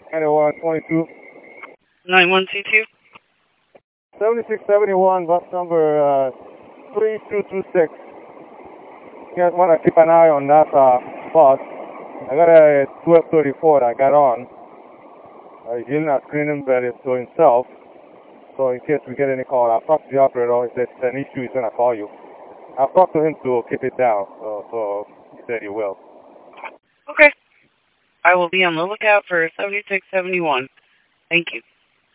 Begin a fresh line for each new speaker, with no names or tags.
9122.
9122.
7671, bus number 3226. You guys want to keep an eye on that bus. I got a 1234 I got on. He's not screening, but it's to himself. So in case we get any call, I'll talk to the operator. If there's an issue, he's going to call you. I'll talk to him to keep it down. So he said he will.
Okay. I will be on the lookout for 7671. Thank you.